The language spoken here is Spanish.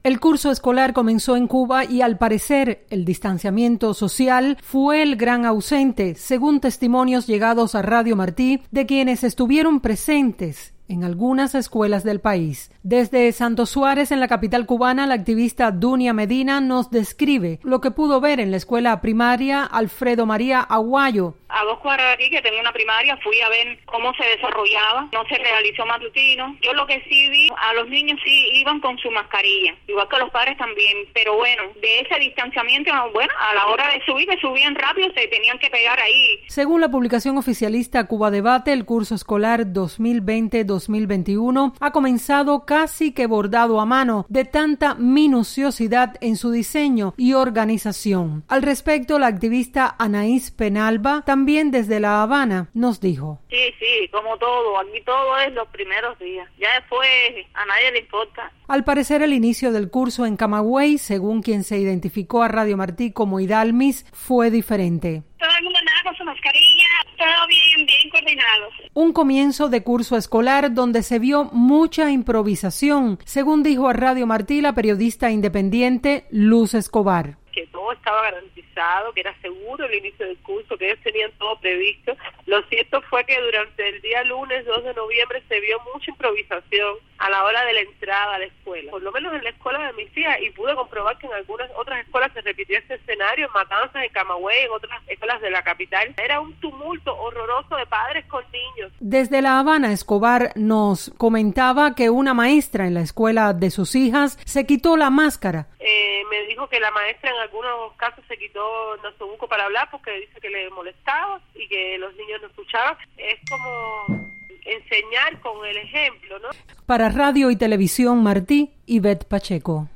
El curso escolar comenzó en Cuba y al parecer el distanciamiento social fue el gran ausente, según testimonios llegados a Radio Martí de quienes estuvieron presentes en algunas escuelas del país. Desde Santo Suárez, en la capital cubana, la activista Dunia Medina nos describe lo que pudo ver en la escuela primaria Alfredo María Aguayo. A 2 cuadras de aquí, que tengo una primaria, fui a ver cómo se desarrollaba. No se realizó matutino. Yo lo que sí vi, a los niños sí iban con su mascarilla, igual que los padres también. Pero bueno, de ese distanciamiento, bueno, a la hora de subir, que subían rápido, se tenían que pegar ahí. Según la publicación oficialista Cuba Debate, el curso escolar 2020-2021 ha comenzado casi que bordado a mano, de tanta minuciosidad en su diseño y organización. Al respecto, la activista Anaís Penalba, también desde La Habana, nos dijo: Sí, como todo, aquí todo es los primeros días, ya después a nadie le importa. Al parecer, el inicio del curso en Camagüey, según quien se identificó a Radio Martí como Hidalmis, fue diferente. Todo el mundo andaba con su mascarilla, todo bien coordinado. Un comienzo de curso escolar donde se vio mucha improvisación, según dijo a Radio Martí la periodista independiente Luz Escobar. Que todo estaba garantizado, que era seguro el inicio del curso, que ellos tenían todo previsto. Lo cierto fue que durante el día lunes 2 de noviembre se vio mucha improvisación a la hora de la entrada a la escuela, por lo menos en la escuela de mis hijas, y pude comprobar que en algunas otras escuelas se repitió este escenario, en Matanzas, en Camagüey, en otras escuelas de la capital. Era un tumulto horroroso de padres con niños. Desde La Habana, Escobar nos comentaba que una maestra en la escuela de sus hijas se quitó la máscara. Me dijo que la maestra en algunos casos se quitó nasobuco para hablar porque dice que le molestaba y que los niños no escuchaban. Es como enseñar con el ejemplo, ¿no? Para Radio y Televisión Martí, Ivette Pacheco.